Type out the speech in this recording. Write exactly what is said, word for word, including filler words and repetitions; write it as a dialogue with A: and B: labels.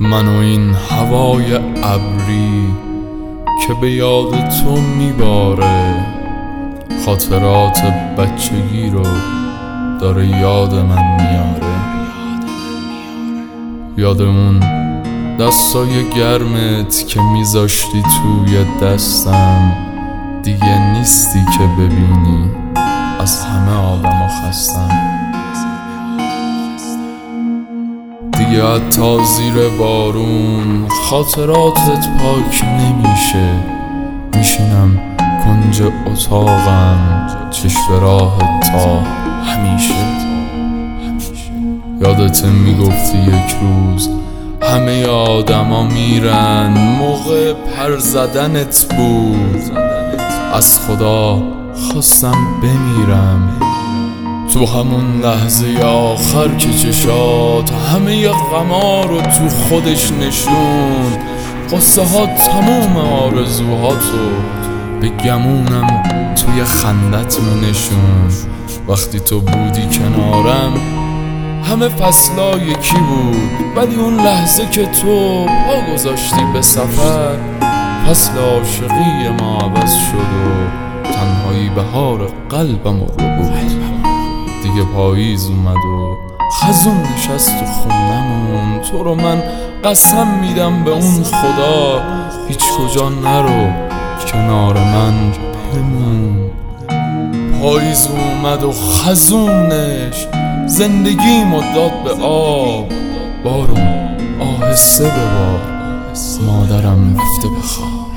A: من و این هوای ابری که به یاد تو میباره، خاطرات بچگی رو داره یاد من میاره. یاد اون دستای گرمت که میذاشتی توی دستم، دیگه نیستی که ببینی از همه آدم خستم. دیگه حتی زیر بارون خاطراتت پاک نمیشه. میشینم کنج اتاقم چشم راه تا همیشه. یادت میگفتی یک روز همه آدما میرن، موقع پر زدنت بود. از خدا خواستم بمیرم تو همون لحظه آخر که چشات همه غما رو تو خودش نشون. قصه ها تموم آرزوهاتو به گمونم توی خندت می نشون. وقتی تو بودی کنارم همه فصلا یکی بود، ولی اون لحظه که تو پا گذاشتی به سفر، فصل عاشقی ما عوض شد و تنهایی بهار قلبم رو بود. دیگه پاییز اومد و خزون نشست تو خونمون. تو رو من قسم میدم به اون خدا، هیچ کجا نرو، کنار من بمون. پاییز اومد و خزونش زندگیمو داد به آب. بارون آهسته ببار، مادرم رفته بخواب.